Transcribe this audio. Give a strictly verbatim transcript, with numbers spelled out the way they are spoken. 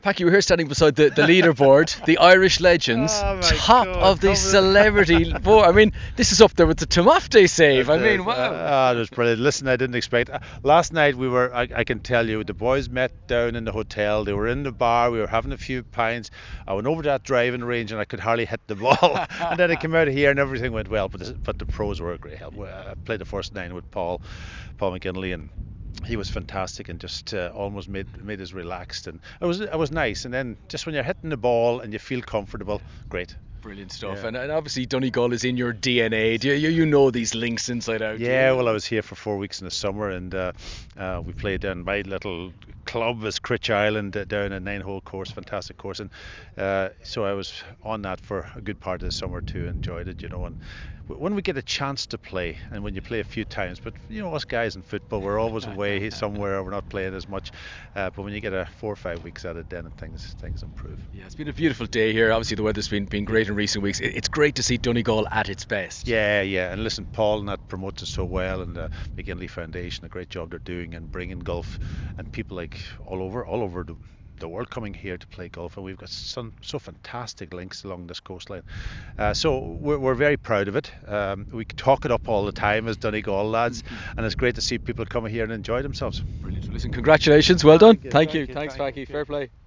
Packy, we're here standing beside the, the leaderboard, the Irish legends, Oh my top God! of the Come on. celebrity board. I mean, this is up there with the Tomafte save. It I mean, is. Uh, wow. ah, it was brilliant. Listen, I didn't expect. Uh, last night we were. I, I can tell you, the boys met down in the hotel. They were in the bar. We were having a few pints. I went over to that driving range and I could hardly hit the ball. And then I came out of here and everything went well. But the, but the pros were a great help. I played the first nine with Paul, Paul McGinley, and he was fantastic and just uh, almost made made us relaxed. And it was it was nice. And then just when you're hitting the ball and you feel comfortable, great. Brilliant stuff. Yeah. And, and obviously, Donegal is in your D N A. Do you, you, you know these links inside out, do Yeah, you? well, I was here for four weeks in the summer, and uh, uh, we played down my little club is Critch Island uh, down a nine-hole course, fantastic course, and uh, so I was on that for a good part of the summer too. Enjoyed it, you know. And w- when we get a chance to play, and when you play a few times, but you know, us guys in football, we're always away somewhere, we're not playing as much. Uh, but when you get a four or five weeks at it, then things things improve. Yeah, it's been a beautiful day here. Obviously, the weather's been, been great in recent weeks. It, it's great to see Donegal at its best. Yeah, yeah, and listen, Paul and that promotes us so well, and the McGinley Foundation, a great job they're doing, and bringing golf, and people like all over, all over the, the world coming here to play golf, and we've got some so fantastic links along this coastline. Uh, so we're, we're very proud of it. Um, we talk it up all the time as Donegal lads, and it's great to see people coming here and enjoy themselves. Brilliant. Well, listen, congratulations. Well done. Thank you, Thank you. thank you, Thanks, thank you. Packy. Fair Cheers. play.